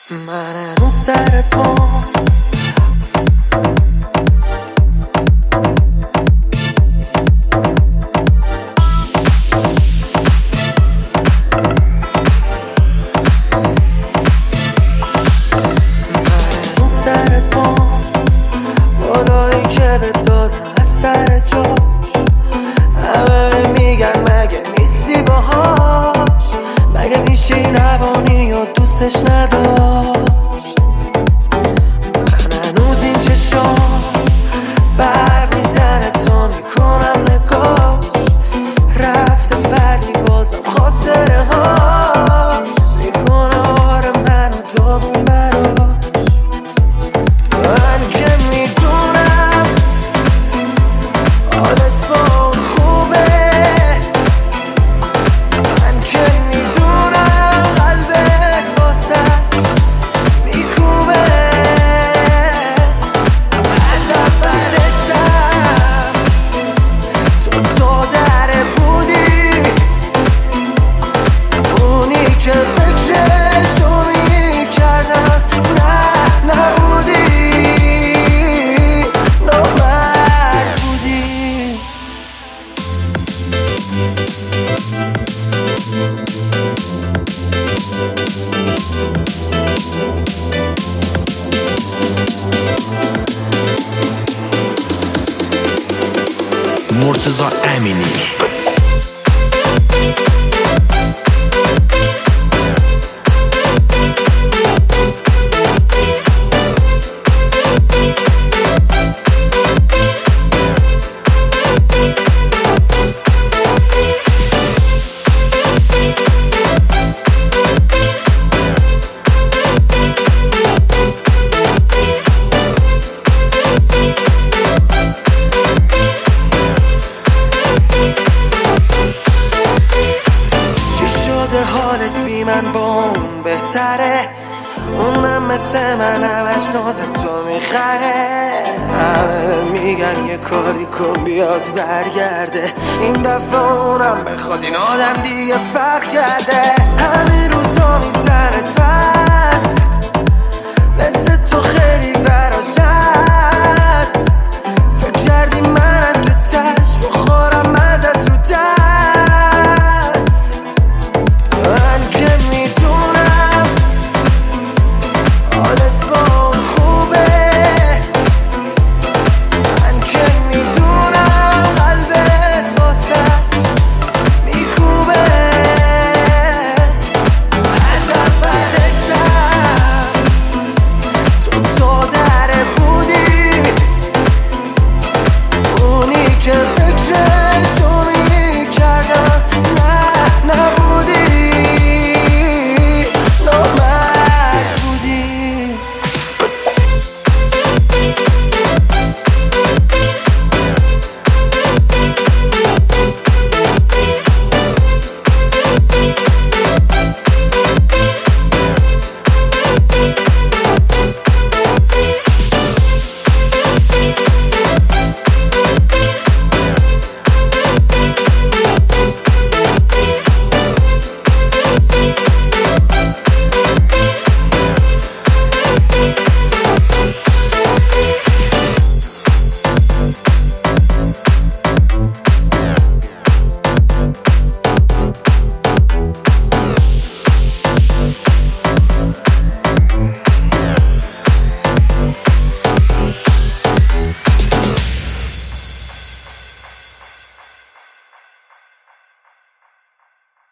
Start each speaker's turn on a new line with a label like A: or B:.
A: من هنوز سر پام، بالایی که به دادم از سر جاش. همه میگن مگه نیستی باهاش، مگه میشه این روانی و دوستش نداشت. من هنوز این چشام بر میزنه تا میکنم نگاه، رفته ولی بازم خاطره هاش میکنه آره منو داغون براش. من که میدونم حالت با اون خوبه، من که میدونم قلبت واسش میکوبه. از اولشم تو دره بودی، اونی که فکرشو میکردم نبودی، نامرد بودی.
B: مرتضی امینی.
A: حالت بی من با اون بهتره، اونم مثل من همش ناز تو میخره. همه میگن یه کاری کن بیاد برگرده، این دفعه اونم بخواد این آدم دیگه فرق کرده. همین روزا